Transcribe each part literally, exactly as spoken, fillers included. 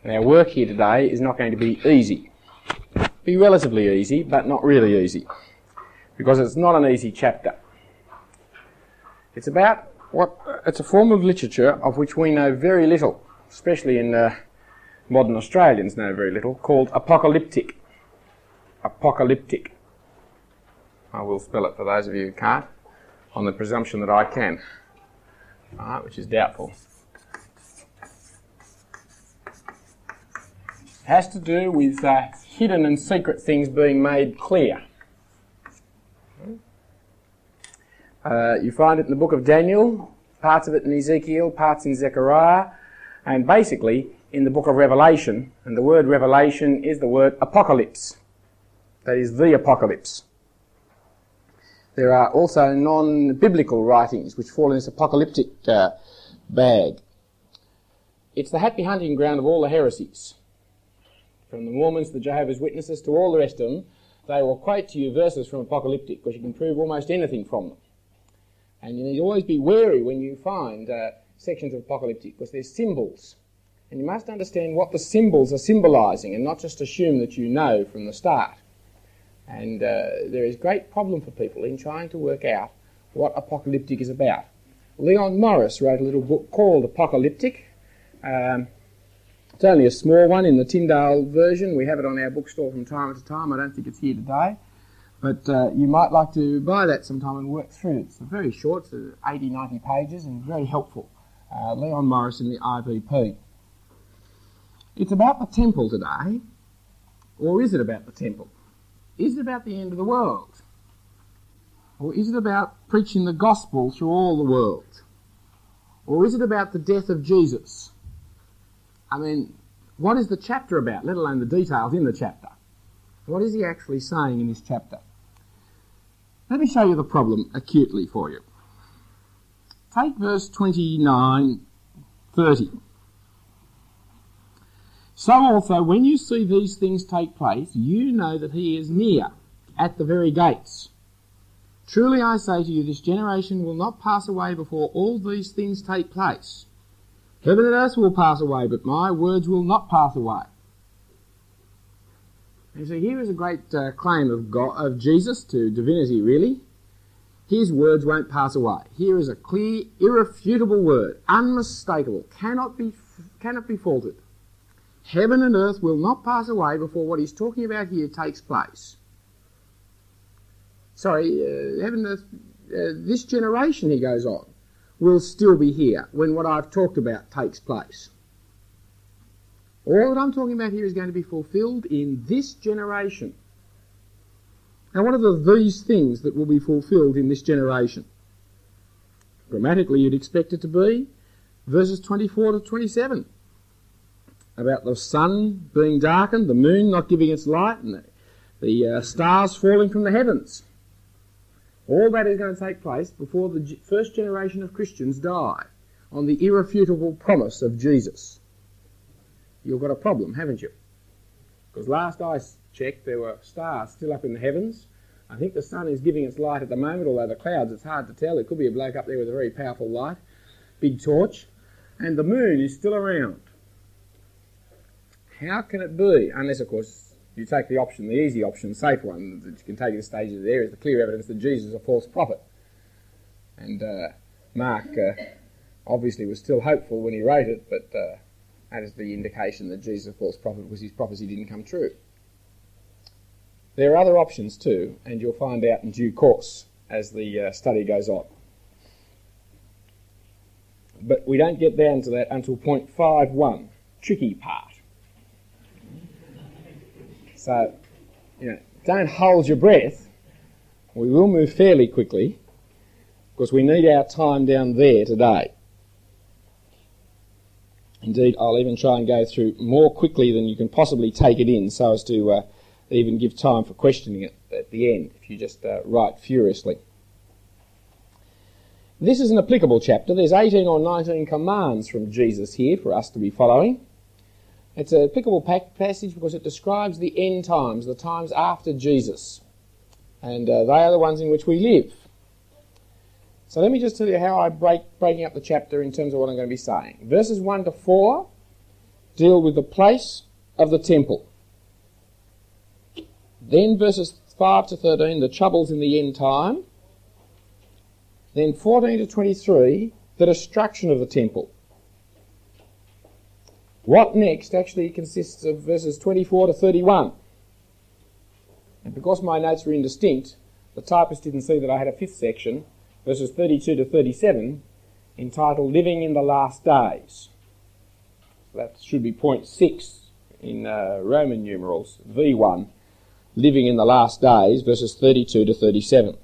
And our work here today is not going to be easy. Be relatively easy, but not really easy, because it's not an easy chapter. It's about what it's a form of literature of which we know very little, especially in uh, modern Australians know very little, called apocalyptic. Apocalyptic. I will spell it for those of you who can't, on the presumption that I can, uh, which is doubtful. It has to do with uh, hidden and secret things being made clear. Uh, you find it in the book of Daniel, parts of it in Ezekiel, parts in Zechariah, and basically in the book of Revelation. And the word revelation is the word apocalypse. That is the apocalypse. There are also non-biblical writings which fall in this apocalyptic uh, bag. It's the happy hunting ground of all the heresies. From the Mormons to the Jehovah's Witnesses to all the rest of them, they will quote to you verses from apocalyptic because you can prove almost anything from them. And you need to always be wary when you find uh, sections of apocalyptic, because they're symbols. And you must understand what the symbols are symbolising and not just assume that you know from the start. And uh, there is great problem for people in trying to work out what apocalyptic is about. Leon Morris wrote a little book called Apocalyptic. Um, it's only a small one in the Tyndale version. We have it on our bookstore from time to time. I don't think it's here today. But uh, you might like to buy that sometime and work through it. It's very short, it's eighty, ninety pages, and very helpful. Uh, Leon Morris in the I V P. It's about the temple today, or is it about the temple? Is it about the end of the world? Or is it about preaching the gospel through all the world? Or is it about the death of Jesus? I mean, what is the chapter about, let alone the details in the chapter? What is he actually saying in this chapter? Let me show you the problem acutely for you. Take verse twenty-nine, thirty. So also, when you see these things take place, you know that he is near, at the very gates. Truly I say to you, this generation will not pass away before all these things take place. Heaven and earth will pass away, but my words will not pass away. You see, here is a great uh, claim of God, of Jesus to divinity, really. His words won't pass away. Here is a clear, irrefutable word, unmistakable, cannot be, cannot be faulted. Heaven and earth will not pass away before what he's talking about here takes place. Sorry, uh, heaven and earth, uh, this generation, he goes on, will still be here when what I've talked about takes place. All that I'm talking about here is going to be fulfilled in this generation. Now, what are the these things that will be fulfilled in this generation? Grammatically, you'd expect it to be verses twenty-four to twenty-seven. About the sun being darkened, the moon not giving its light, and the, the uh, stars falling from the heavens. All that is going to take place before the g- first generation of Christians die, on the irrefutable promise of Jesus. You've got a problem, haven't you? Because last I checked, there were stars still up in the heavens. I think the sun is giving its light at the moment, although the clouds, it's hard to tell. There could be a bloke up there with a very powerful light, big torch, and the moon is still around. How can it be? Unless, of course, you take the option, the easy option, the safe one, that you can take in stages there, is the clear evidence that Jesus is a false prophet. And uh, Mark uh, obviously was still hopeful when he wrote it, but uh, that is the indication that Jesus is a false prophet because his prophecy didn't come true. There are other options too, and you'll find out in due course as the uh, study goes on. But we don't get down to that until point five one, tricky part. So, you know, don't hold your breath. We will move fairly quickly because we need our time down there today. Indeed, I'll even try and go through more quickly than you can possibly take it in so as to uh, even give time for questioning it at the end if you just uh, write furiously. This is an applicable chapter. There's eighteen or nineteen commands from Jesus here for us to be following. It's an applicable passage because it describes the end times, the times after Jesus. And uh, they are the ones in which we live. So let me just tell you how I break breaking up the chapter in terms of what I'm going to be saying. Verses one to four deal with the place of the temple. Then verses five to thirteen, the troubles in the end time. Then fourteen to twenty-three, the destruction of the temple. What next actually consists of verses twenty-four to thirty-one. And because my notes were indistinct, the typist didn't see that I had a fifth section, verses thirty-two to thirty-seven, entitled Living in the Last Days. That should be point six in uh, Roman numerals, V one, Living in the Last Days, verses thirty-two to thirty-seven.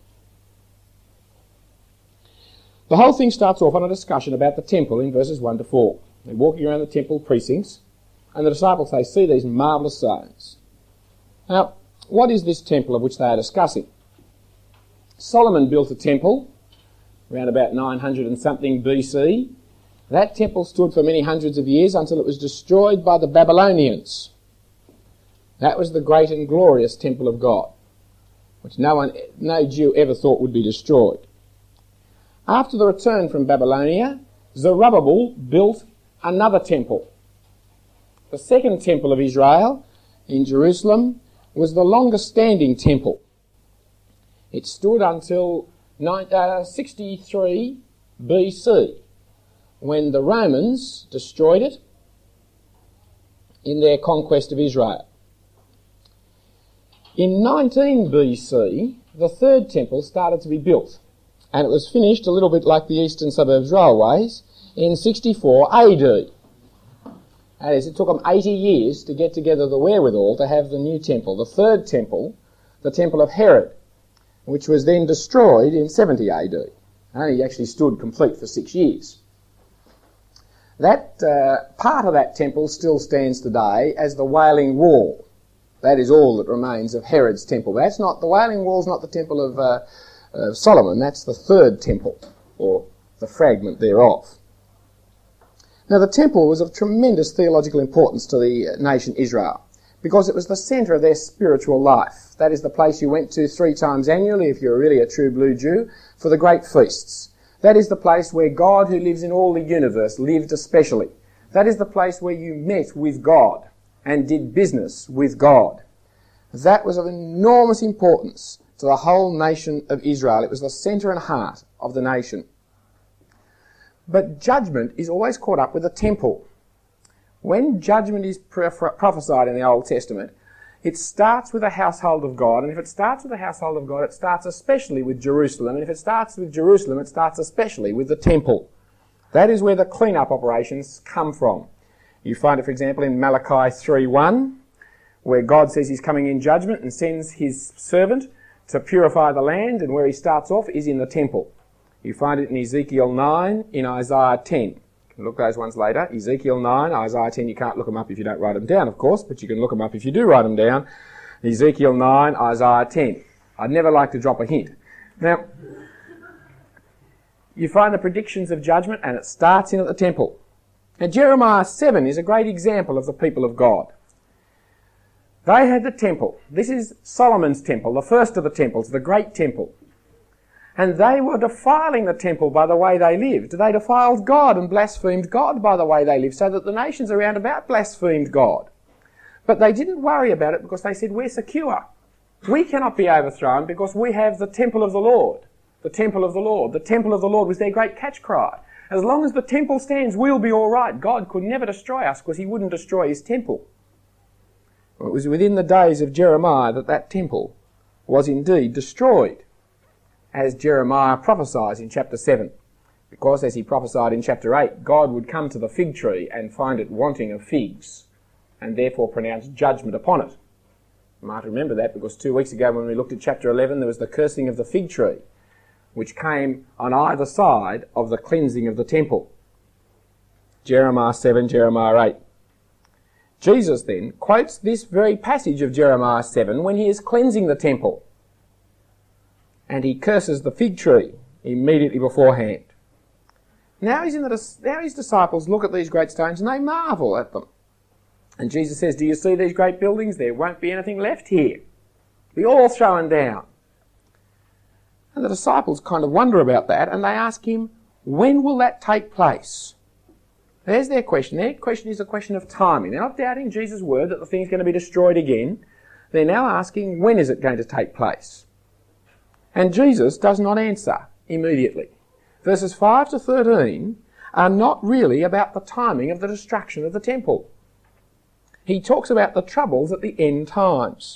The whole thing starts off on a discussion about the temple in verses one to four. They're walking around the temple precincts, and the disciples say, see these marvellous signs. Now, what is this temple of which they are discussing? Solomon built a temple around about nine hundred and something B C. That temple stood for many hundreds of years until it was destroyed by the Babylonians. That was the great and glorious temple of God, which no one, no Jew ever thought would be destroyed. After the return from Babylonia, Zerubbabel built another temple. The second temple of Israel in Jerusalem was the longest standing temple. It stood until sixty-three B C, when the Romans destroyed it in their conquest of Israel. In nineteen B C, the third temple started to be built, and it was finished a little bit like the Eastern Suburbs Railways in sixty-four A D. That is, it took them eighty years to get together the wherewithal to have the new temple, the third temple, the temple of Herod, which was then destroyed in seventy A D. Only actually stood complete for six years. That uh, part of that temple still stands today as the Wailing Wall. That is all that remains of Herod's temple. That's not, the Wailing Wall's not the temple of uh, uh, Solomon, that's the third temple, or the fragment thereof. Now, the temple was of tremendous theological importance to the nation Israel, because it was the centre of their spiritual life. That is the place you went to three times annually, if you're really a true blue Jew, for the great feasts. That is the place where God, who lives in all the universe, lived especially. That is the place where you met with God and did business with God. That was of enormous importance to the whole nation of Israel. It was the centre and heart of the nation. But judgment is always caught up with the temple. When judgment is prophesied in the Old Testament, it starts with the household of God, and if it starts with the household of God, it starts especially with Jerusalem, and if it starts with Jerusalem, it starts especially with the temple. That is where the clean-up operations come from. You find it, for example, in Malachi three one, where God says he's coming in judgment and sends his servant to purify the land, and where he starts off is in the temple. You find it in Ezekiel nine, in Isaiah ten. You can look those ones later. Ezekiel nine, Isaiah ten, you can't look them up if you don't write them down, of course, but you can look them up if you do write them down. Ezekiel nine, Isaiah ten. I'd never like to drop a hint. Now, you find the predictions of judgment, and it starts in at the temple. Now, Jeremiah seven is a great example of the people of God. They had the temple. This is Solomon's temple, the first of the temples, the great temple. And they were defiling the temple by the way they lived. They defiled God and blasphemed God by the way they lived, so that the nations around about blasphemed God. But they didn't worry about it because they said, we're secure. We cannot be overthrown because we have the temple of the Lord. The temple of the Lord. The temple of the Lord was their great catch cry. As long as the temple stands, we'll be all right. God could never destroy us because he wouldn't destroy his temple. Well, it was within the days of Jeremiah that that temple was indeed destroyed, as Jeremiah prophesies in chapter seven. Because, as he prophesied in chapter eight, God would come to the fig tree and find it wanting of figs, and therefore pronounce judgment upon it. You might remember that because two weeks ago when we looked at chapter eleven, there was the cursing of the fig tree, which came on either side of the cleansing of the temple. Jeremiah seven, Jeremiah eight. Jesus then quotes this very passage of Jeremiah seven when he is cleansing the temple. And he curses the fig tree immediately beforehand. Now, he's in the, now his disciples look at these great stones and they marvel at them. And Jesus says, do you see these great buildings? There won't be anything left here. Be all thrown down. And the disciples kind of wonder about that, and they ask him, when will that take place? There's their question. Their question is a question of timing. They're not doubting Jesus' word that the thing's going to be destroyed again. They're now asking, when is it going to take place? And Jesus does not answer immediately. Verses five to thirteen are not really about the timing of the destruction of the temple. He talks about the troubles at the end times.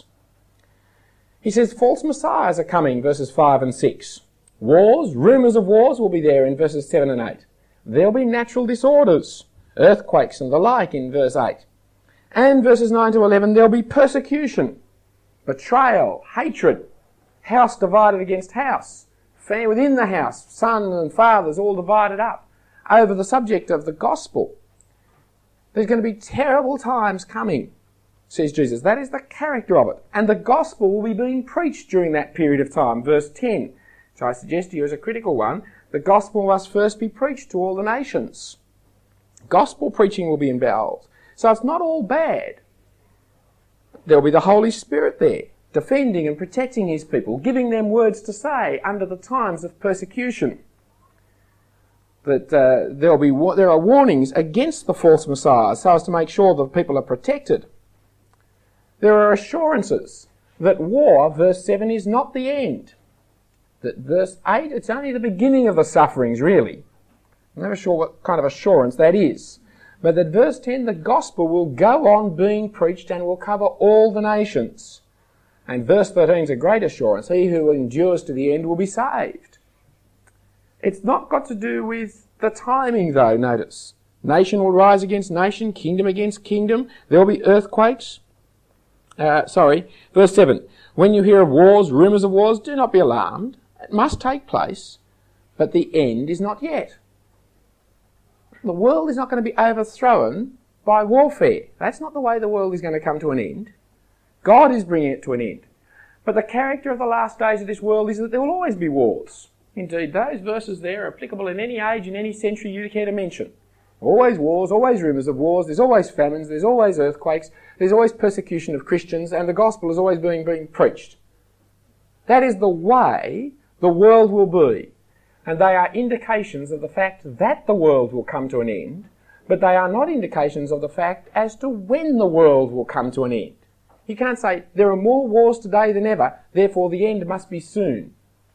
He says false messiahs are coming, verses five and six. Wars, rumours of wars will be there in verses seven and eight. There'll be natural disorders, earthquakes and the like in verse eight. And verses nine to eleven, there'll be persecution, betrayal, hatred, house divided against house, family within the house, son and fathers all divided up over the subject of the gospel. There's going to be terrible times coming, says Jesus. That is the character of it. And the gospel will be being preached during that period of time. Verse ten, which I suggest to you as a critical one, the gospel must first be preached to all the nations. Gospel preaching will be involved. So it's not all bad. There'll be the Holy Spirit there, defending and protecting his people, giving them words to say under the times of persecution. That uh, there'll be there are warnings against the false messiahs so as to make sure that people are protected. There are assurances that war, verse seven, is not the end. That verse eight, it's only the beginning of the sufferings, really. I'm never sure what kind of assurance that is. But that verse ten, the gospel will go on being preached and will cover all the nations. And verse thirteen is a great assurance. He who endures to the end will be saved. It's not got to do with the timing, though, notice. Nation will rise against nation, kingdom against kingdom. There will be earthquakes. Uh, sorry, verse seven. When you hear of wars, rumours of wars, do not be alarmed. It must take place, but the end is not yet. The world is not going to be overthrown by warfare. That's not the way the world is going to come to an end. God is bringing it to an end. But the character of the last days of this world is that there will always be wars. Indeed, those verses there are applicable in any age, in any century you care to mention. Always wars, always rumours of wars, there's always famines, there's always earthquakes, there's always persecution of Christians, and the gospel is always being, being preached. That is the way the world will be. And they are indications of the fact that the world will come to an end, but they are not indications of the fact as to when the world will come to an end. You can't say, there are more wars today than ever, therefore the end must be soon.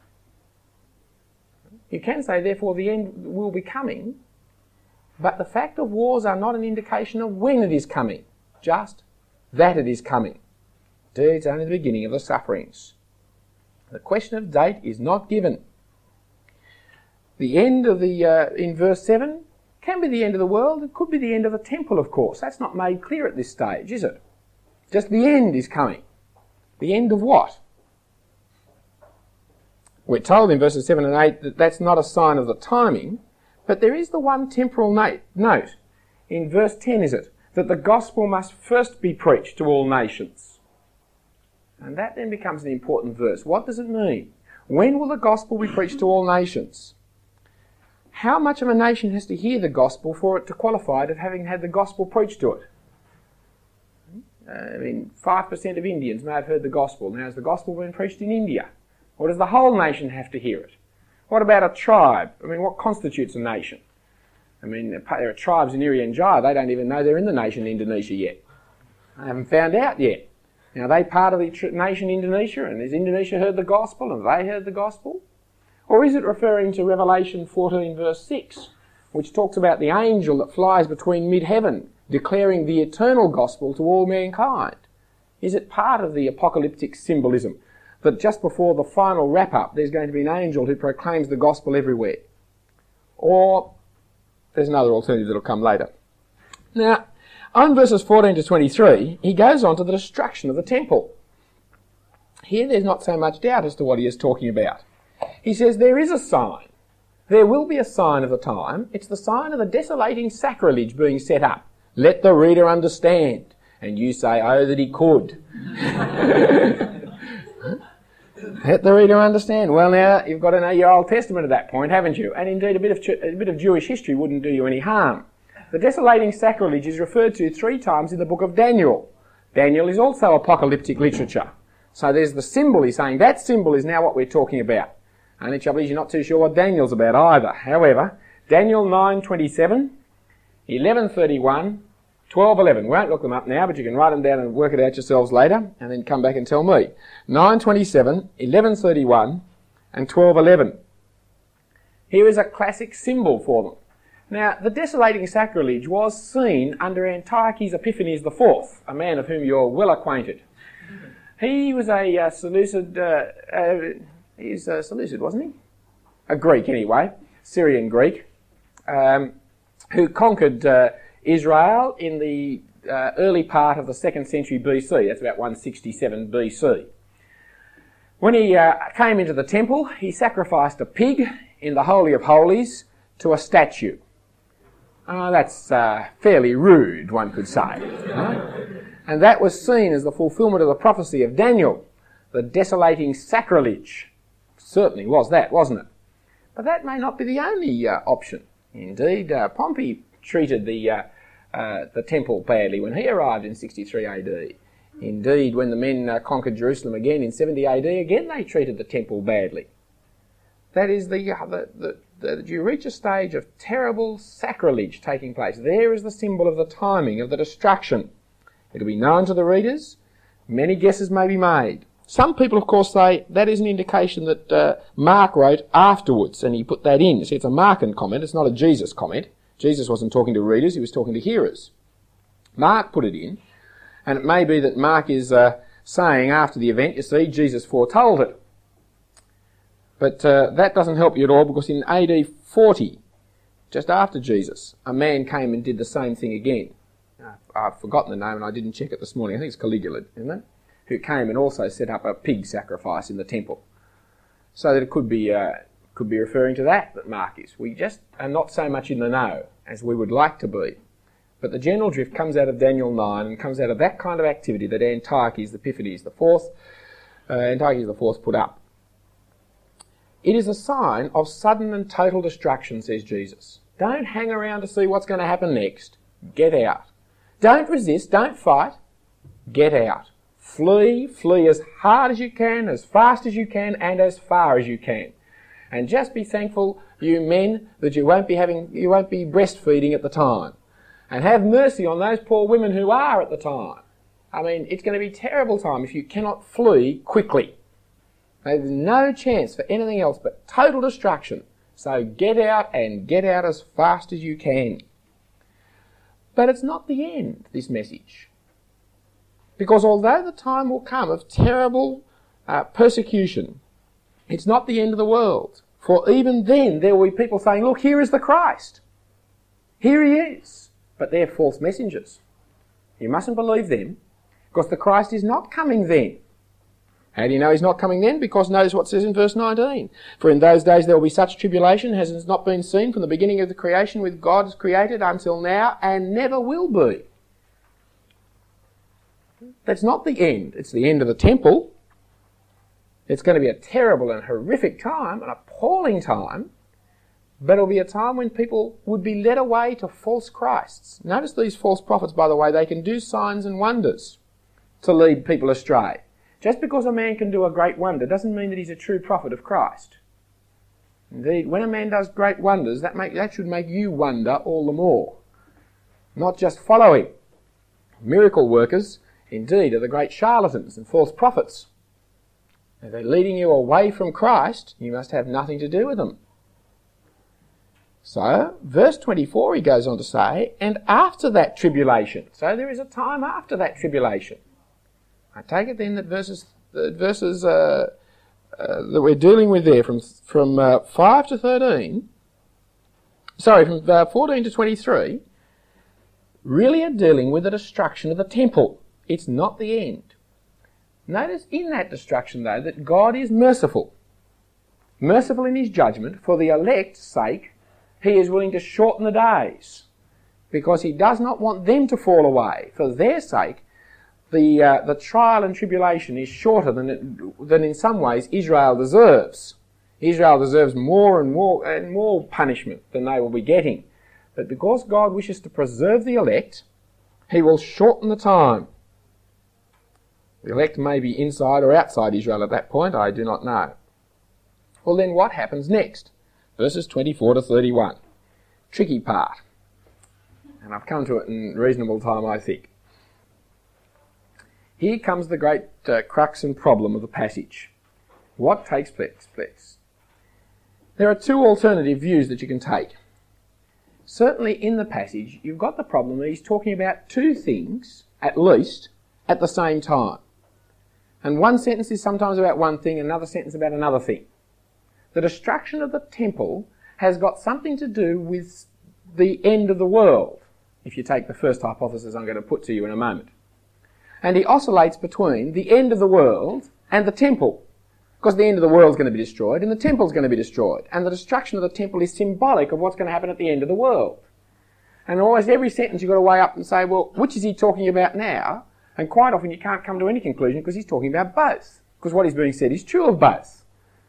You can say, therefore the end will be coming, but the fact of wars are not an indication of when it is coming, just that it is coming. Indeed, it's only the beginning of the sufferings. The question of date is not given. The end of the, uh, in verse seven, can be the end of the world. It could be the end of the temple, of course. That's not made clear at this stage, is it? Just the end is coming. The end of what? We're told in verses seven and eight that that's not a sign of the timing, but there is the one temporal note. In verse ten, is it? That the gospel must first be preached to all nations. And that then becomes an important verse. What does it mean? When will the gospel be preached to all nations? How much of a nation has to hear the gospel for it to qualify as having had the gospel preached to it? Uh, I mean, five percent of Indians may have heard the gospel. Now, has the gospel been preached in India? Or does the whole nation have to hear it? What about a tribe? I mean, what constitutes a nation? I mean, there are tribes in Irian Jaya, they don't even know they're in the nation Indonesia yet. They haven't found out yet. Now, are they part of the tr- nation Indonesia, and has Indonesia heard the gospel, and they heard the gospel? Or is it referring to Revelation fourteen verse six, which talks about the angel that flies between mid-heaven, declaring the eternal gospel to all mankind? Is it part of the apocalyptic symbolism that just before the final wrap-up there's going to be an angel who proclaims the gospel everywhere? Or there's another alternative that'll come later. Now, on verses fourteen to twenty-three, he goes on to the destruction of the temple. Here there's not so much doubt as to what he is talking about. He says there is a sign. There will be a sign of the time. It's the sign of the desolating sacrilege being set up. Let the reader understand. And you say, oh, that he could. Let the reader understand. Well, now, you've got to know your Old Testament at that point, haven't you? And indeed, a bit of a bit of Jewish history wouldn't do you any harm. The desolating sacrilege is referred to three times in the book of Daniel. Daniel is also apocalyptic literature. So there's the symbol. He's saying that symbol is now what we're talking about. Only trouble is you're not too sure what Daniel's about either. However, Daniel nine twenty-seven, eleven thirty-one, twelve eleven. We won't look them up now, but you can write them down and work it out yourselves later, and then come back and tell me. nine twenty-seven, eleven thirty-one, and twelve eleven. Here is a classic symbol for them. Now, the desolating sacrilege was seen under Antiochus Epiphanes the fourth, a man of whom you're well acquainted. He was a uh, Seleucid, uh, uh, he's uh, Seleucid, wasn't he? A Greek, anyway, Syrian Greek, um, who conquered uh, Israel in the uh, early part of the second century B C. That's about one sixty-seven B C. When he uh, came into the temple, he sacrificed a pig in the Holy of Holies to a statue. Uh, that's uh, fairly rude, one could say. Right? And that was seen as the fulfilment of the prophecy of Daniel, the desolating sacrilege. Certainly was that, wasn't it? But that may not be the only uh, option. Indeed, uh, Pompey treated the uh, uh, the temple badly when he arrived in sixty-three A D. Indeed, when the men uh, conquered Jerusalem again in seventy A D, again they treated the temple badly. That is, the, uh, the, the, the you reach a stage of terrible sacrilege taking place. There is the symbol of the timing, of the destruction. It'll be known to the readers. Many guesses may be made. Some people, of course, say that is an indication that uh, Mark wrote afterwards, and he put that in. You see, it's a Markan comment, it's not a Jesus comment. Jesus wasn't talking to readers, he was talking to hearers. Mark put it in, and it may be that Mark is uh, saying after the event, you see, Jesus foretold it. But uh, that doesn't help you at all, because in A D forty, just after Jesus, a man came and did the same thing again. Uh, I've forgotten the name and I didn't check it this morning. I think it's Caligula, isn't it? Who came and also set up a pig sacrifice in the temple. So that it could be uh, could be referring to that, that Mark is. We just are not so much in the know as we would like to be. But the general drift comes out of Daniel nine and comes out of that kind of activity that Antiochus Epiphanes the fourth, uh, Antiochus the fourth put up. It is a sign of sudden and total destruction, says Jesus. Don't hang around to see what's going to happen next. Get out. Don't resist, don't fight. Get out. Flee, flee as hard as you can, as fast as you can, and as far as you can. And just be thankful, you men, that you won't be having, you won't be breastfeeding at the time. And have mercy on those poor women who are at the time. I mean, it's going to be a terrible time if you cannot flee quickly. There's no chance for anything else but total destruction. So get out, and get out as fast as you can. But it's not the end, this message. Because although the time will come of terrible uh, persecution, it's not the end of the world. For even then there will be people saying, look, here is the Christ. Here he is. But they're false messengers. You mustn't believe them, because the Christ is not coming then. How do you know he's not coming then? Because notice what it says in verse nineteen. For in those days there will be such tribulation as has not been seen from the beginning of the creation with God has created until now, and never will be. That's not the end. It's the end of the temple. It's going to be a terrible and horrific time, an appalling time, but it'll be a time when people would be led away to false Christs. Notice these false prophets, by the way, they can do signs and wonders to lead people astray. Just because a man can do a great wonder doesn't mean that he's a true prophet of Christ. Indeed, when a man does great wonders, that, make, that should make you wonder all the more. Not just follow him. Miracle workers, indeed, are the great charlatans and false prophets. If they're leading you away from Christ, you must have nothing to do with them. So, verse twenty-four, he goes on to say, and after that tribulation. So there is a time after that tribulation. I take it then that verses, the verses uh, uh, that we're dealing with there, from from uh, five to thirteen, sorry, from uh, fourteen to twenty-three, really are dealing with the destruction of the temple. It's not the end. Notice in that destruction, though, that God is merciful. Merciful in his judgment. For the elect's sake, he is willing to shorten the days, because he does not want them to fall away. For their sake, The, uh, the trial and tribulation is shorter than, it, than in some ways Israel deserves. Israel deserves more and more and more punishment than they will be getting. But because God wishes to preserve the elect, he will shorten the time. The elect may be inside or outside Israel at that point, I do not know. Well then, what happens next? Verses twenty-four to thirty-one. Tricky part. and I've come to it in reasonable time, I think. Here comes the great uh, crux and problem of the passage. What takes place? There are two alternative views that you can take. Certainly in the passage, you've got the problem that he's talking about two things, at least, at the same time. And one sentence is sometimes about one thing, another sentence about another thing. The destruction of the temple has got something to do with the end of the world, if you take the first hypothesis I'm going to put to you in a moment. And he oscillates between the end of the world and the temple, because the end of the world is going to be destroyed and the temple is going to be destroyed. And the destruction of the temple is symbolic of what's going to happen at the end of the world. And almost every sentence you've got to weigh up and say, well, which is he talking about now? And quite often you can't come to any conclusion because he's talking about both, because what is being said is true of both.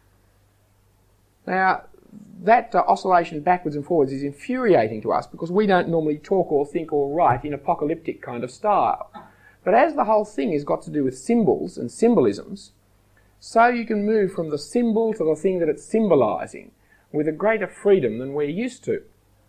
Now, that uh, oscillation backwards and forwards is infuriating to us because we don't normally talk or think or write in apocalyptic kind of style. But as the whole thing has got to do with symbols and symbolisms, so you can move from the symbol to the thing that it's symbolising with a greater freedom than we're used to.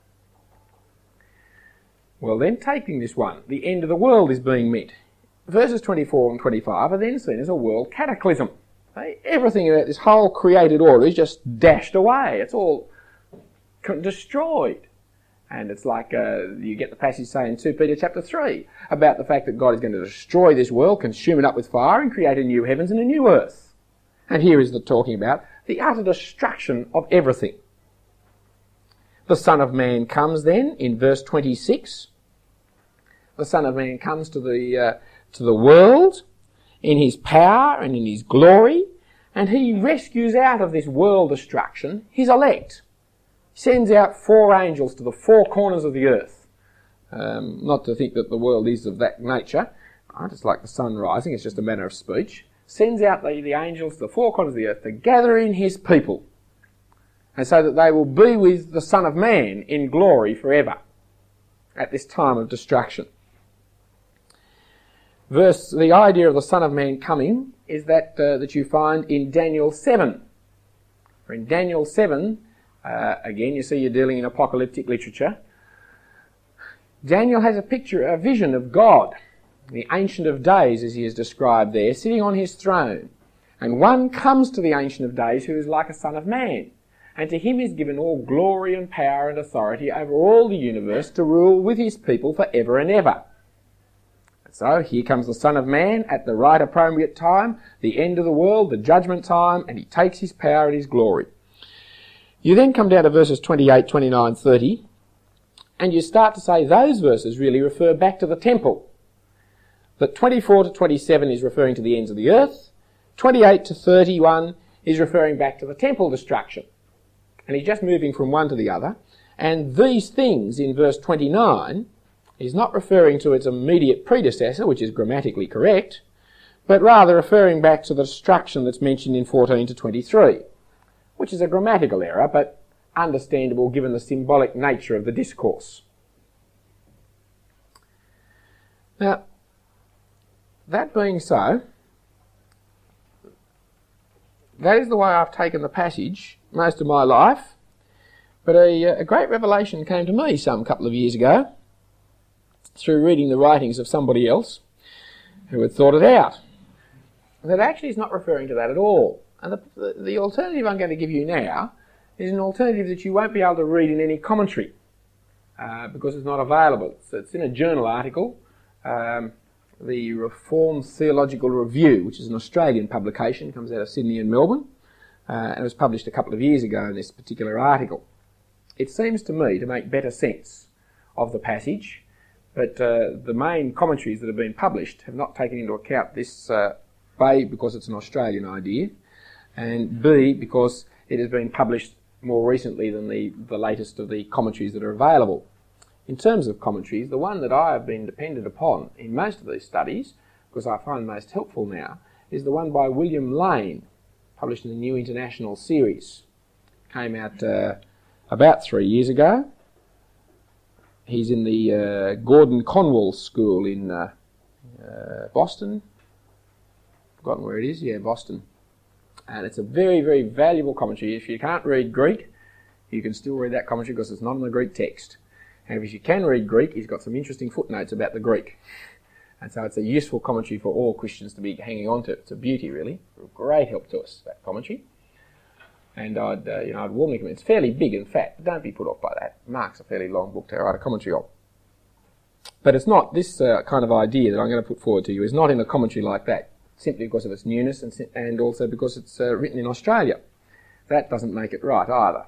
Well then, taking this one, the end of the world is being met. Verses twenty-four and twenty-five are then seen as a world cataclysm. Everything about this whole created order is just dashed away. It's all destroyed. And it's like uh, you get the passage saying in Second Peter chapter three about the fact that God is going to destroy this world, consume it up with fire, and create a new heavens and a new earth. And here is the talking about the utter destruction of everything. The Son of Man comes then in verse twenty-six. The Son of Man comes to the uh, to the world in his power and in his glory, and he rescues out of this world destruction his elect. He sends out four angels to the four corners of the earth. Um, not to think that the world is of that nature. Right? It's like the sun rising, it's just a manner of speech. Sends out the, the angels to the four corners of the earth to gather in his people, and so that they will be with the Son of Man in glory forever at this time of destruction. Verse, the idea of the Son of Man coming is that uh, that you find in Daniel seven. In Daniel seven, uh, again, you see you're dealing in apocalyptic literature. Daniel has a picture, a vision of God, the Ancient of Days, as he is described there, sitting on his throne. And one comes to the Ancient of Days who is like a Son of Man. And to him is given all glory and power and authority over all the universe to rule with his people for ever and ever. So here comes the Son of Man at the right appropriate time, the end of the world, the judgment time, and he takes his power and his glory. You then come down to verses twenty-eight, twenty-nine, thirty, and you start to say those verses really refer back to the temple. That twenty-four to twenty-seven is referring to the ends of the earth, twenty-eight to thirty-one is referring back to the temple destruction. And he's just moving from one to the other. And these things in verse twenty-nine is not referring to its immediate predecessor, which is grammatically correct, but rather referring back to the destruction that's mentioned in fourteen to twenty-three, which is a grammatical error, but understandable given the symbolic nature of the discourse. Now, that being so, that is the way I've taken the passage most of my life, but a, a great revelation came to me some couple of years ago through reading the writings of somebody else who had thought it out. That actually is not referring to that at all. And the, the, the alternative I'm going to give you now is an alternative that you won't be able to read in any commentary uh, because it's not available. So it's in a journal article, um, the Reformed Theological Review, which is an Australian publication, comes out of Sydney and Melbourne, uh, and it was published a couple of years ago in this particular article. It seems to me to make better sense of the passage, but uh, the main commentaries that have been published have not taken into account this, uh, A, because it's an Australian idea, and B, because it has been published more recently than the, the latest of the commentaries that are available. In terms of commentaries, the one that I have been dependent upon in most of these studies, because I find most helpful now, is the one by William Lane, published in the New International Series. Came out uh, about three years ago. He's in the uh, Gordon Conwell School in uh, uh, Boston. Forgotten where it is. Yeah, Boston. And it's a very, very valuable commentary. If you can't read Greek, you can still read that commentary because it's not in the Greek text. And if you can read Greek, he's got some interesting footnotes about the Greek. And so it's a useful commentary for all Christians to be hanging on to. It's a beauty, really. A great help to us, that commentary. And I'd, uh, you know, I'd warmly recommend. It's fairly big and fat, but don't be put off by that. Mark's a fairly long book to write a commentary on. But it's not, this uh, kind of idea that I'm going to put forward to you is not in a commentary like that, simply because of its newness and, and also because it's uh, written in Australia. That doesn't make it right either.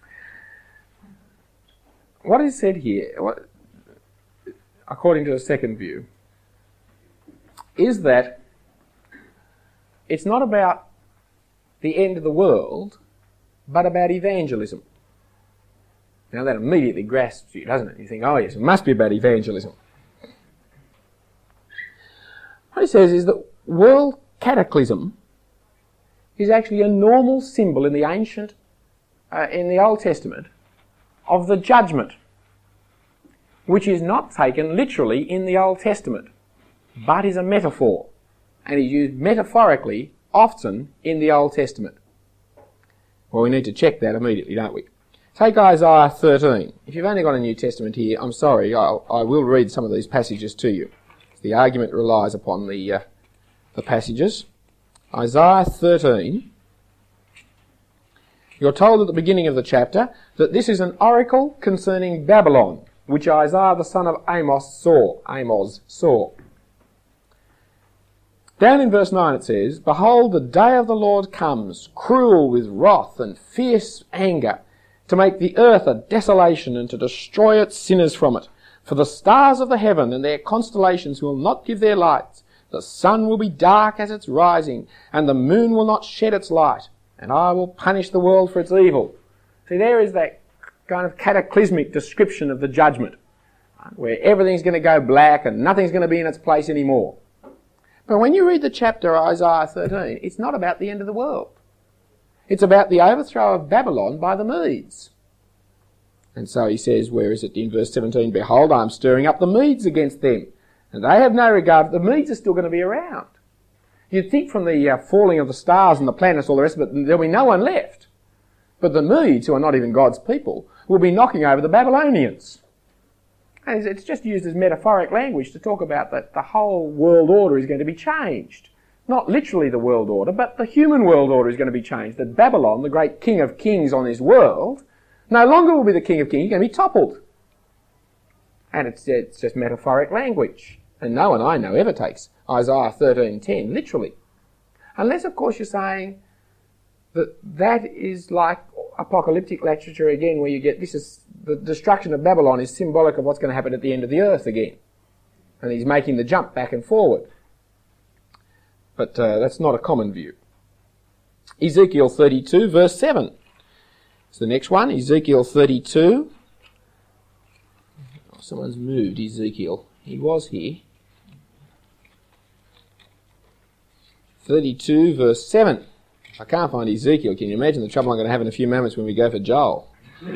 What is said here, what, according to the second view, is that it's not about the end of the world, but about evangelism. Now that immediately grasps you, doesn't it? You think, oh yes, it must be about evangelism. What he says is that world cataclysm is actually a normal symbol in the ancient, uh, in the Old Testament, of the judgment, which is not taken literally in the Old Testament, but is a metaphor, and is used metaphorically often in the Old Testament. Well, we need to check that immediately, don't we? Take Isaiah thirteen. If you've only got a New Testament here, I'm sorry, I'll, I will read some of these passages to you. The argument relies upon the, uh, the passages. Isaiah thirteen. You're told at the beginning of the chapter that this is an oracle concerning Babylon, which Isaiah the son of Amos saw. Amos saw. Down in verse nine it says, "Behold, the day of the Lord comes, cruel with wrath and fierce anger, to make the earth a desolation and to destroy its sinners from it. For the stars of the heaven and their constellations will not give their lights. The sun will be dark as its rising, and the moon will not shed its light. And I will punish the world for its evil." See, there is that kind of cataclysmic description of the judgment, where everything's going to go black and nothing's going to be in its place anymore. But when you read the chapter Isaiah thirteen, it's not about the end of the world. It's about the overthrow of Babylon by the Medes. And so he says, where is it in verse seventeen? "Behold, I am stirring up the Medes against them, and they have no regard. The Medes are still going to be around." You'd think from the uh, falling of the stars and the planets, all the rest of it, there'll be no one left. But the Medes, who are not even God's people, will be knocking over the Babylonians. And it's just used as metaphoric language to talk about that the whole world order is going to be changed. Not literally the world order, but the human world order is going to be changed. That Babylon, the great king of kings on this world, no longer will be the king of kings, he's going to be toppled. And it's, it's just metaphoric language. And no one I know ever takes Isaiah thirteen ten literally. Unless, of course, you're saying that that is like apocalyptic literature again, where you get this is the destruction of Babylon is symbolic of what's going to happen at the end of the earth again. And he's making the jump back and forward. But uh, that's not a common view. Ezekiel thirty-two, verse seven. It's the next one, Ezekiel thirty-two. Oh, someone's moved Ezekiel. He was here. thirty-two, verse seven. I can't find Ezekiel. Can you imagine the trouble I'm going to have in a few moments when we go for Joel?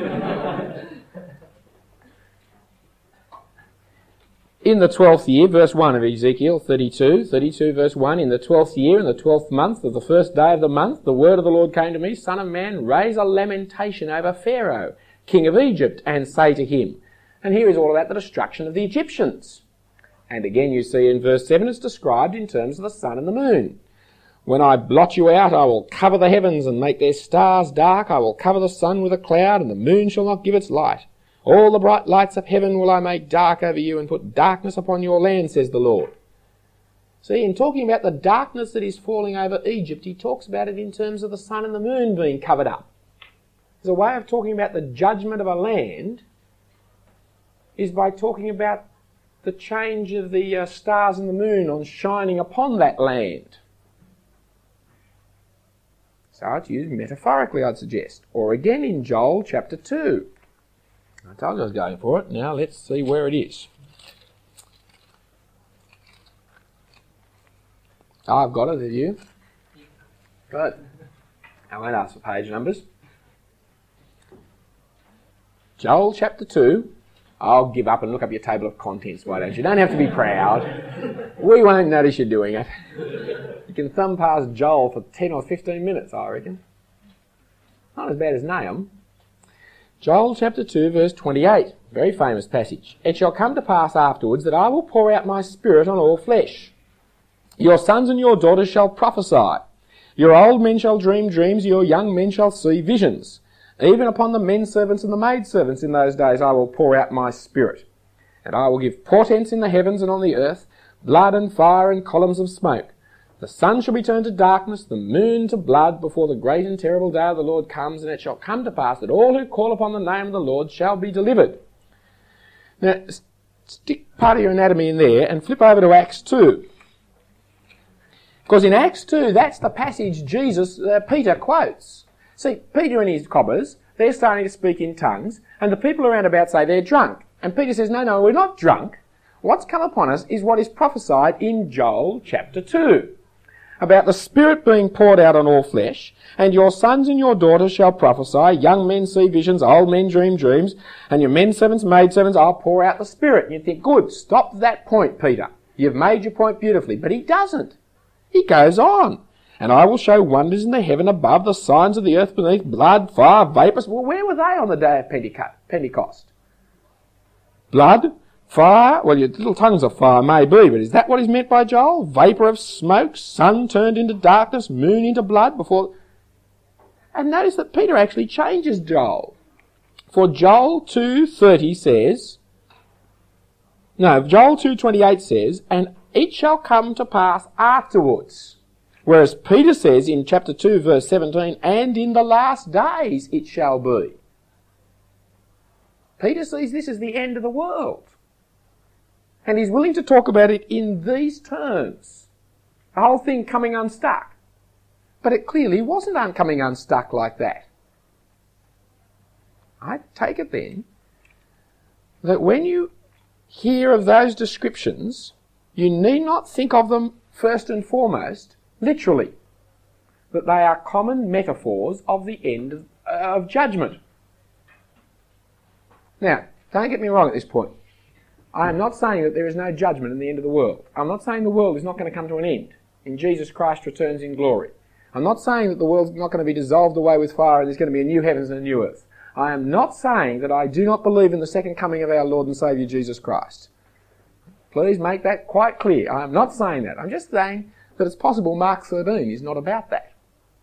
In the twelfth year, verse one of Ezekiel thirty-two, thirty-two verse one, "In the twelfth year, in the twelfth month, of the first day of the month, the word of the Lord came to me, Son of man, raise a lamentation over Pharaoh, king of Egypt, and say to him," and here is all about the destruction of the Egyptians. And again you see in verse seven it's described in terms of the sun and the moon. "When I blot you out, I will cover the heavens and make their stars dark. I will cover the sun with a cloud, and the moon shall not give its light. All the bright lights of heaven will I make dark over you, and put darkness upon your land, says the Lord." See, in talking about the darkness that is falling over Egypt, he talks about it in terms of the sun and the moon being covered up. There's a way of talking about the judgment of a land is by talking about the change of the uh, stars and the moon on shining upon that land. So it's used metaphorically, I'd suggest. Or again in Joel chapter two. I told you I was going for it. Now let's see where it is. Oh, I've got it, have you? Good. I won't ask for page numbers. Joel chapter two. I'll give up and look up your table of contents, why don't you? You don't have to be proud. We won't notice you're doing it. You can thumb past Joel for ten or fifteen minutes, I reckon. Not as bad as Nahum. Joel chapter two, verse twenty-eight. Very famous passage. It shall come to pass afterwards that I will pour out my Spirit on all flesh. Your sons and your daughters shall prophesy. Your old men shall dream dreams, your young men shall see visions. Even upon the men servants and the maid servants in those days I will pour out my Spirit. And I will give portents in the heavens and on the earth, blood and fire and columns of smoke. The sun shall be turned to darkness, the moon to blood, before the great and terrible day of the Lord comes, and it shall come to pass that all who call upon the name of the Lord shall be delivered. Now, stick part of your anatomy in there and flip over to Acts two. Because in Acts two, that's the passage Jesus, uh, Peter quotes. See, Peter and his cobbers, they're starting to speak in tongues, and the people around about say they're drunk. And Peter says, no, no, we're not drunk. What's come upon us is what is prophesied in Joel chapter two, about the Spirit being poured out on all flesh, and your sons and your daughters shall prophesy, young men see visions, old men dream dreams, and your men servants, maid servants, I'll pour out the Spirit. And you think, good, stop that point, Peter. You've made your point beautifully. But he doesn't. He goes on. And I will show wonders in the heaven above, the signs of the earth beneath, blood, fire, vapours. Well, where were they on the day of Pentecost? Blood, fire, well, your little tongues of fire may be, but is that what is meant by Joel? Vapour of smoke, sun turned into darkness, moon into blood before... And notice that Peter actually changes Joel. For Joel two thirty says... No, Joel two twenty-eight says, and it shall come to pass afterwards. Whereas Peter says in chapter two verse seventeen, and in the last days it shall be. Peter sees this as the end of the world. And he's willing to talk about it in these terms. The whole thing coming unstuck. But it clearly wasn't un- coming unstuck like that. I take it then that when you hear of those descriptions, you need not think of them first and foremost literally. That they are common metaphors of the end of, uh, of judgment. Now, don't get me wrong at this point. I am not saying that there is no judgment in the end of the world. I'm not saying the world is not going to come to an end in Jesus Christ returns in glory. I'm not saying that the world's not going to be dissolved away with fire and there's going to be a new heavens and a new earth. I am not saying that I do not believe in the second coming of our Lord and Saviour Jesus Christ. Please make that quite clear. I am not saying that. I'm just saying that it's possible Mark thirteen is not about that.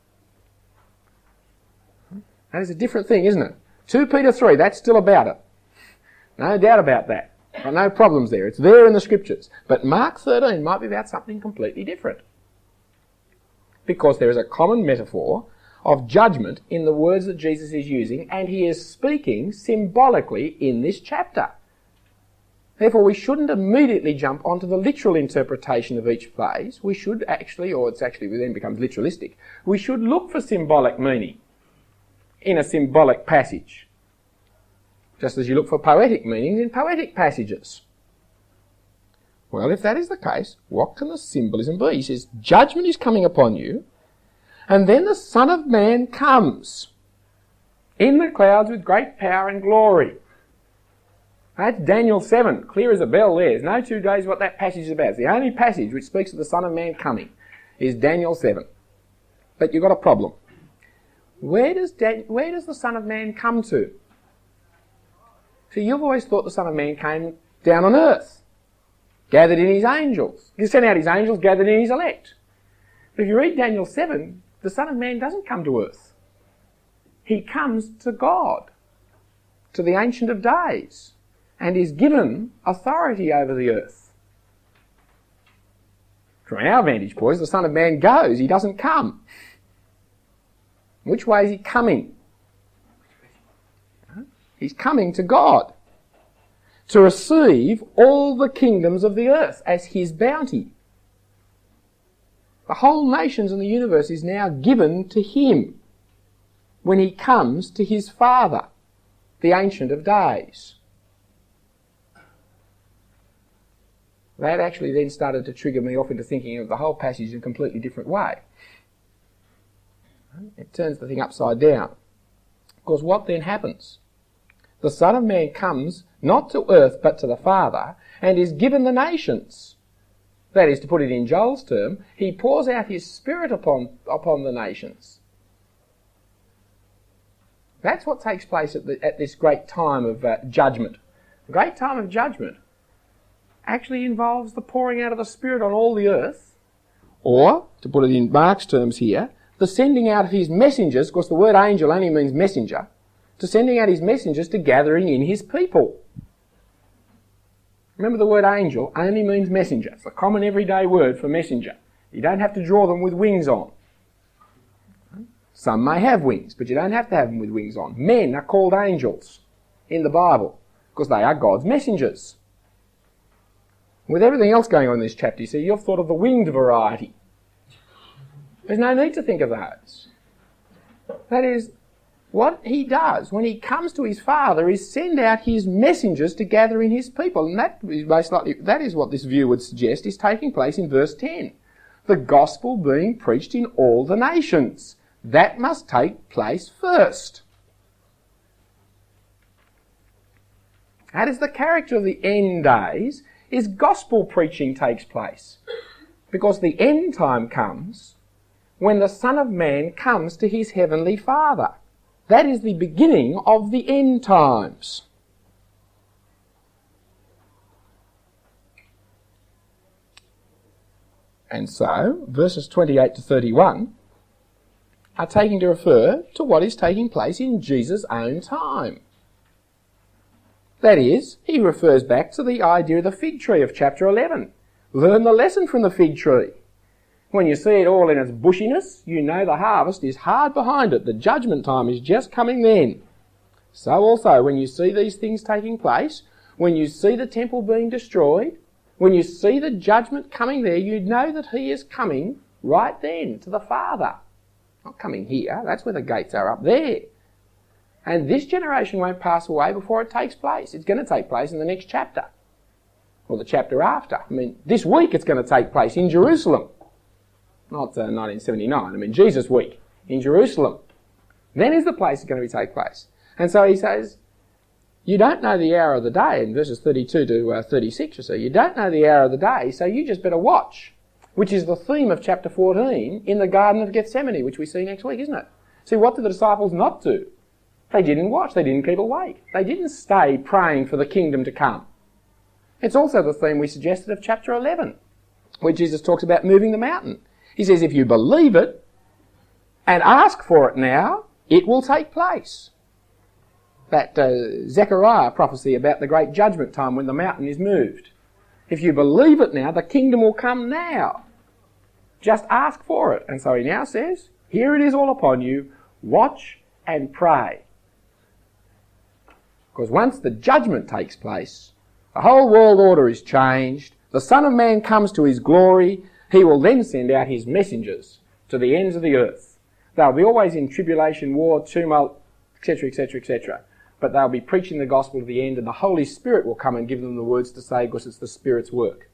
That is a different thing, isn't it? Second Peter three, that's still about it. No doubt about that. No problems there. It's there in the Scriptures. But Mark thirteen might be about something completely different. Because there is a common metaphor of judgment in the words that Jesus is using, and he is speaking symbolically in this chapter. Therefore, we shouldn't immediately jump onto the literal interpretation of each phrase. We should actually, or it's actually then becomes literalistic, we should look for symbolic meaning in a symbolic passage. Just as you look for poetic meanings in poetic passages. Well, if that is the case, what can the symbolism be? He says, judgment is coming upon you, and then the Son of Man comes in the clouds with great power and glory. That's Daniel seven, clear as a bell there. There's no two days what that passage is about. It's the only passage which speaks of the Son of Man coming is Daniel seven. But you've got a problem. Where does, Dan- where does the Son of Man come to? See, you've always thought the Son of Man came down on earth, gathered in his angels. He sent out his angels, gathered in his elect. But if you read Daniel seven, the Son of Man doesn't come to earth. He comes to God, to the Ancient of Days, and is given authority over the earth. From our vantage point, the Son of Man goes, he doesn't come. Which way is he coming? He's coming to God to receive all the kingdoms of the earth as his bounty. The whole nations in the universe is now given to him when he comes to his Father, the Ancient of Days. That actually then started to trigger me off into thinking of the whole passage in a completely different way. It turns the thing upside down. Because what then happens? The Son of Man comes not to earth but to the Father and is given the nations. That is, to put it in Joel's term, he pours out his Spirit upon, upon the nations. That's what takes place at, the, at this great time of uh, judgment The great time of judgment actually involves the pouring out of the Spirit on all the earth, or, to put it in Mark's terms here, the sending out of his messengers, because the word angel only means messenger, to sending out his messengers to gathering in his people. Remember, the word angel only means messenger. It's a common everyday word for messenger. You don't have to draw them with wings on. Some may have wings, but you don't have to have them with wings on. Men are called angels in the Bible because they are God's messengers. With everything else going on in this chapter, you see, you've thought of the winged variety. There's no need to think of those. That is, what he does when he comes to his Father is send out his messengers to gather in his people. And that is most likely, that is what this view would suggest is taking place in verse ten. The gospel being preached in all the nations. That must take place first. That is the character of the end days, is gospel preaching takes place. Because the end time comes when the Son of Man comes to his heavenly Father. That is the beginning of the end times. And so, verses twenty-eight to thirty-one are taking to refer to what is taking place in Jesus' own time. That is, he refers back to the idea of the fig tree of chapter eleven. Learn the lesson from the fig tree. When you see it all in its bushiness, you know the harvest is hard behind it. The judgment time is just coming then. So also, when you see these things taking place, when you see the temple being destroyed, when you see the judgment coming there, you know that he is coming right then to the Father. Not coming here, that's where the gates are, up there. And this generation won't pass away before it takes place. It's going to take place in the next chapter, or the chapter after. I mean, this week it's going to take place in Jerusalem. Not uh, nineteen seventy-nine, I mean Jesus week in Jerusalem. Then is the place it's going to take place. And so he says, you don't know the hour of the day, in verses thirty-two to uh, thirty-six or so, you don't know the hour of the day, so you just better watch, which is the theme of chapter fourteen in the Garden of Gethsemane, which we see next week, isn't it? See, what did the disciples not do? They didn't watch, they didn't keep awake. They didn't stay praying for the kingdom to come. It's also the theme we suggested of chapter eleven, where Jesus talks about moving the mountain. He says, if you believe it and ask for it now, it will take place. That uh, Zechariah prophecy about the great judgment time when the mountain is moved. If you believe it now, the kingdom will come now. Just ask for it. And so he now says, here it is all upon you, watch and pray. Because once the judgment takes place, the whole world order is changed, the Son of Man comes to his glory, he will then send out his messengers to the ends of the earth. They'll be always in tribulation, war, tumult, et cetera, et cetera, et cetera. But they'll be preaching the gospel to the end, and the Holy Spirit will come and give them the words to say, because it's the Spirit's work.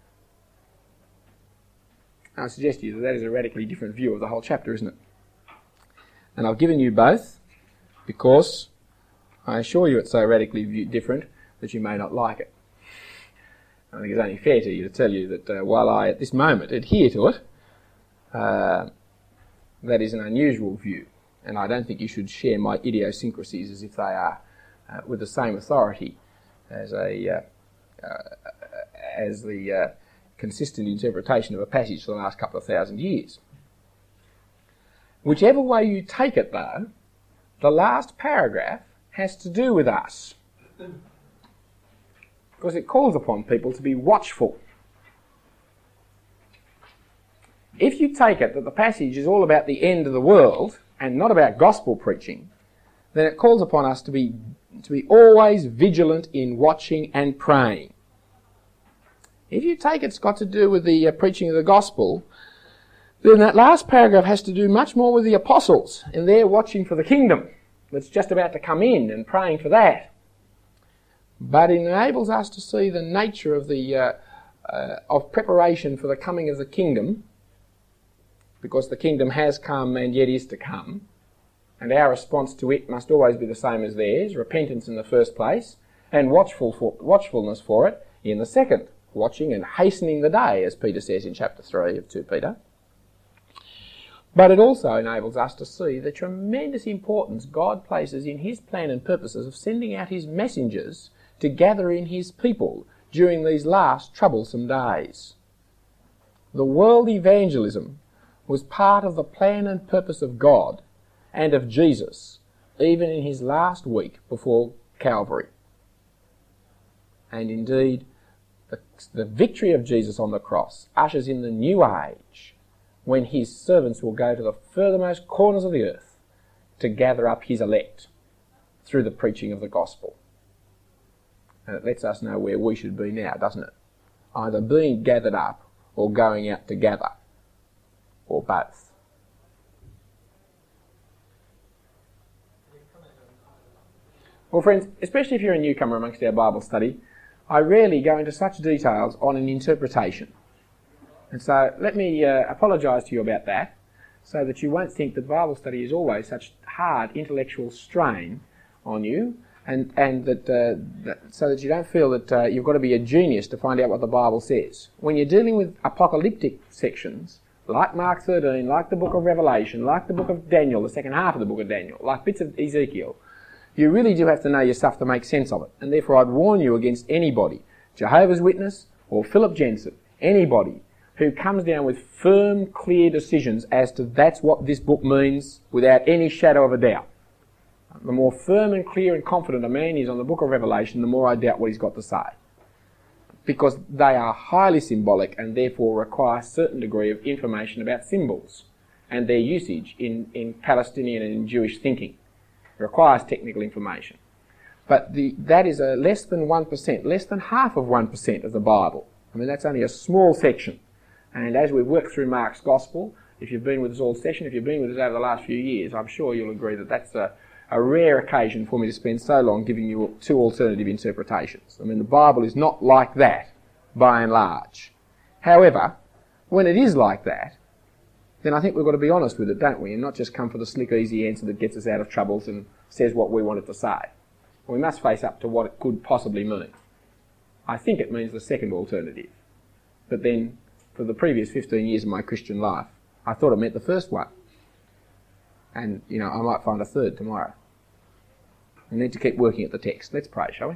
I suggest to you that that is a radically different view of the whole chapter, isn't it? And I've given you both because I assure you it's so radically view- different that you may not like it. I think it's only fair to you to tell you that uh, while I, at this moment, adhere to it, uh, that is an unusual view. And I don't think you should share my idiosyncrasies as if they are uh, with the same authority as a uh, uh, as the uh, consistent interpretation of a passage for the last couple of thousand years. Whichever way you take it, though, the last paragraph has to do with us. Because it calls upon people to be watchful. If you take it that the passage is all about the end of the world and not about gospel preaching, then it calls upon us to be to be always vigilant in watching and praying. If you take it's got to do with the uh, preaching of the gospel, then that last paragraph has to do much more with the apostles and their watching for the kingdom that's just about to come in and praying for that. But it enables us to see the nature of the uh, uh, of preparation for the coming of the kingdom, because the kingdom has come and yet is to come, and our response to it must always be the same as theirs, repentance in the first place, and watchful for, watchfulness for it in the second, watching and hastening the day, as Peter says in chapter three of Second Peter. But it also enables us to see the tremendous importance God places in his plan and purposes of sending out his messengers to gather in his people during these last troublesome days. The world evangelism was part of the plan and purpose of God and of Jesus, even in his last week before Calvary. And indeed, the, the victory of Jesus on the cross ushers in the new age, when his servants will go to the furthermost corners of the earth to gather up his elect through the preaching of the gospel. And it lets us know where we should be now, doesn't it? Either being gathered up or going out to gather, or both. Well, friends, especially if you're a newcomer amongst our Bible study, I rarely go into such details on an interpretation. And so let me uh, apologise to you about that, so that you won't think that Bible study is always such hard intellectual strain on you, and, and that, uh, that so that you don't feel that uh, you've got to be a genius to find out what the Bible says. When you're dealing with apocalyptic sections, like Mark thirteen, like the book of Revelation, like the book of Daniel, the second half of the book of Daniel, like bits of Ezekiel, you really do have to know your stuff to make sense of it. And therefore I'd warn you against anybody, Jehovah's Witness or Philip Jensen, anybody who comes down with firm, clear decisions as to that's what this book means without any shadow of a doubt. The more firm and clear and confident a man is on the book of Revelation, the more I doubt what he's got to say. Because they are highly symbolic and therefore require a certain degree of information about symbols and their usage in, in Palestinian and in Jewish thinking. It requires technical information. But the, that is a less than one percent, less than half of one percent of the Bible. I mean, that's only a small section. And as we work through Mark's Gospel, if you've been with us all session, if you've been with us over the last few years, I'm sure you'll agree that that's a, a rare occasion for me to spend so long giving you two alternative interpretations. I mean, the Bible is not like that, by and large. However, when it is like that, then I think we've got to be honest with it, don't we? And not just come for the slick, easy answer that gets us out of troubles and says what we want it to say. We must face up to what it could possibly mean. I think it means the second alternative. But then, for the previous fifteen years of my Christian life, I thought it meant the first one. And, you know, I might find a third tomorrow. We need to keep working at the text. Let's pray, shall we?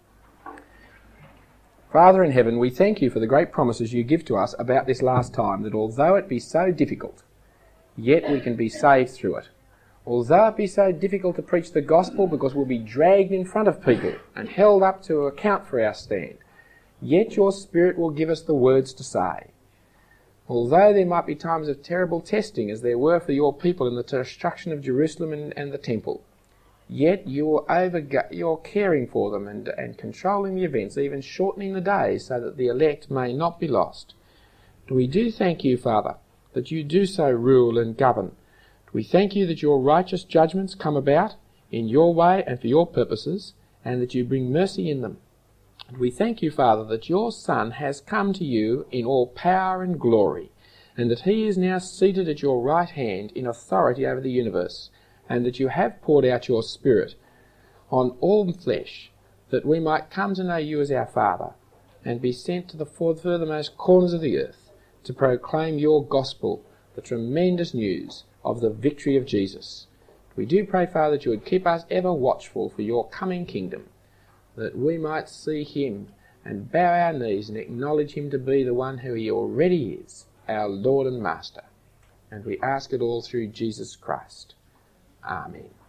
Father in heaven, we thank you for the great promises you give to us about this last time, that although it be so difficult, yet we can be saved through it. Although it be so difficult to preach the gospel because we'll be dragged in front of people and held up to account for our stand, yet your Spirit will give us the words to say. Although there might be times of terrible testing, as there were for your people in the destruction of Jerusalem and, and the temple, yet you're, overgo- you're caring for them and, and controlling the events, even shortening the days so that the elect may not be lost. We do thank you, Father, that you do so rule and govern. We thank you that your righteous judgments come about in your way and for your purposes, and that you bring mercy in them. We thank you, Father, that your Son has come to you in all power and glory, and that he is now seated at your right hand in authority over the universe, and that you have poured out your Spirit on all flesh, that we might come to know you as our Father, and be sent to the furthermost corners of the earth to proclaim your gospel, the tremendous news of the victory of Jesus. We do pray, Father, that you would keep us ever watchful for your coming kingdom, that we might see him and bow our knees and acknowledge him to be the one who he already is, our Lord and Master. And we ask it all through Jesus Christ. Amen.